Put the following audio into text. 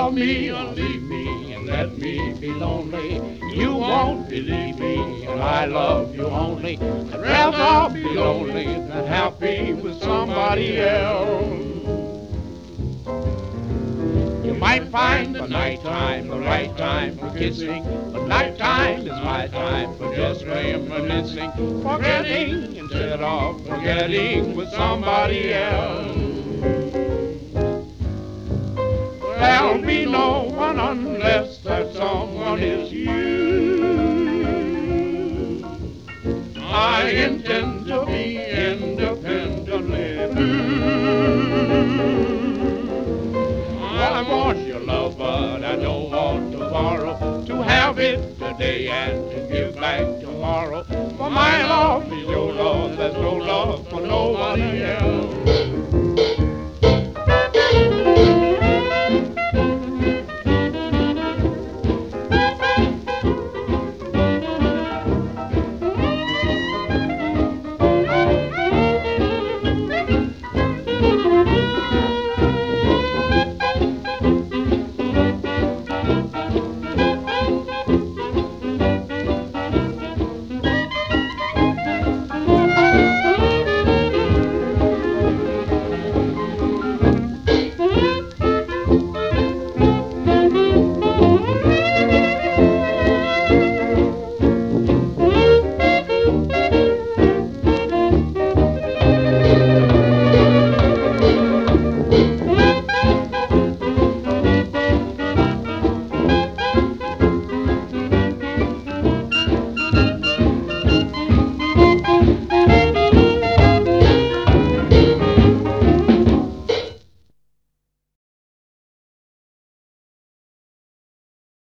love me or leave me and let me be lonely. You won't believe me, and I love you only. I'd rather be lonely than happy with somebody else. You might find the nighttime the right time for kissing, but nighttime is my time for just reminiscing, forgetting instead of forgetting with somebody else. There'll be no one unless that someone is you. I intend to be independently blue. I want your love, but I don't want to borrow, to have it today and to give back tomorrow. For my love is your love, there's no love for nobody else.